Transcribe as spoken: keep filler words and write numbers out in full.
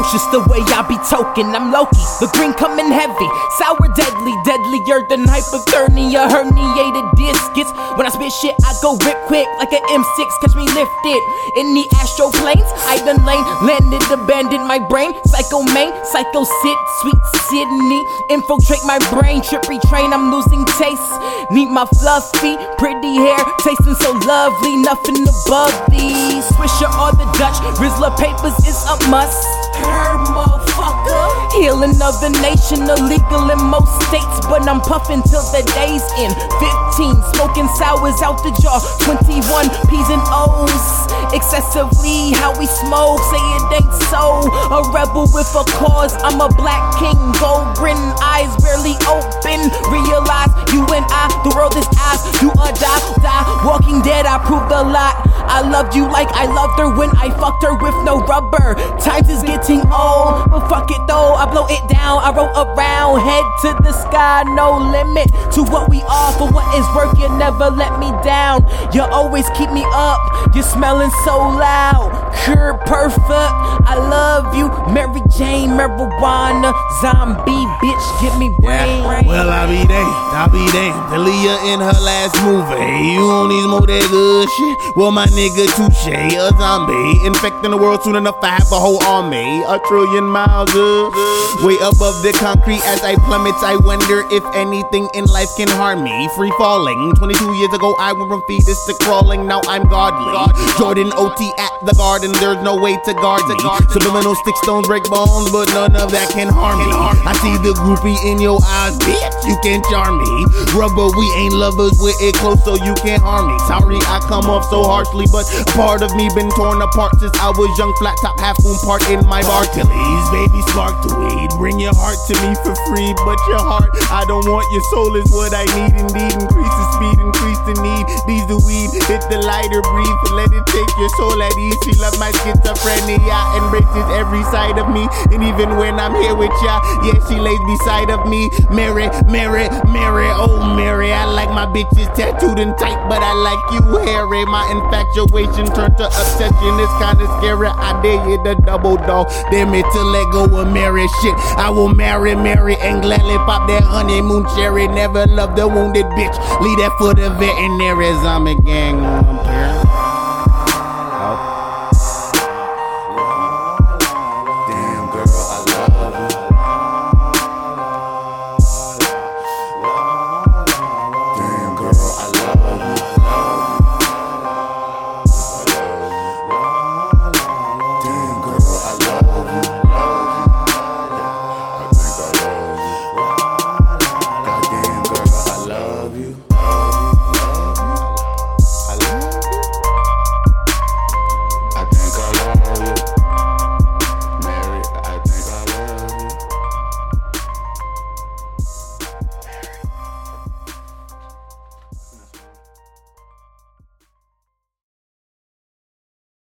Just the way I be token, I'm Loki, the green coming heavy, sour deadly, deadlier than hypothermia, herniated discs. When I spit shit, I go rip quick like an M six, catch me lifted in the astro planes. I done lane, landed, abandoned my brain. Psycho main, psycho sit, sweet Sydney, infiltrate my brain. Trippy train, I'm losing taste. Need my fluffy, pretty hair, tasting so lovely. Nothing above these. Swisher or the Dutch, Rizzler papers is a must. Her motherfucker. Healing of the nation, illegal in most states, but I'm puffing till the day's in. Fifteen, smoking sours out the jar. Twenty-one, P's and O's. Excessively how we smoke, say it ain't so. A rebel with a cause, I'm a black king. Gold grin, eyes barely open. Realize you and I, the world is ours. You or die, die. Walking dead, I proved a lot. I loved you like I loved her when I fucked her with no rubber. Times is getting old, but fuck it though, I blow it down. I roll around, head to the sky, no limit to what we are. For what is worth, you never let me down. You always keep me up, you're smelling so loud. Cure perfect, I love you. Mary Jane, marijuana, zombie, bitch, give me brain. Yeah. Well, I be damned, I be damned. Aaliyah in her last movie, you on these more that good shit. Well, my nigga Touche, a zombie, infecting the world soon enough I have a whole army, a trillion miles up, way above the concrete as I plummet. I wonder if anything in life can harm me. Free falling, twenty-two years ago I went from fetus to crawling. Now I'm godly. Jordan O T at the garden, there's no way to guard me. Subliminal stick stones break bones, but none of that can harm me. I see the groupie in your eyes, bitch, you can charm me. Rubber, we ain't lovers, we're it close so you can't harm me. Sorry I come off so harshly, but a part of me been torn apart since I was young. Flat top, half moon part in my Barclays. Baby, spark the weed, bring your heart to me for free. But your heart, I don't want, your soul is what I need. Indeed, increase the speed, increase the need. These the weed, hit the lighter, breathe, let it take your soul at ease. She love my schizophrenia, embraces every side of me. And even when I'm here with ya, yeah, she lays beside of me. Mary, Mary, Mary, oh Mary, I like my bitches tattooed and tight, but I like you hairy. My infatuation turned to obsession, it's kinda scary. I dare you to double dog, dare me to let go of Mary shit. I will marry Mary and gladly pop that honeymoon cherry. Never love the wounded bitch, leave that for the veterinary. Zombie gang on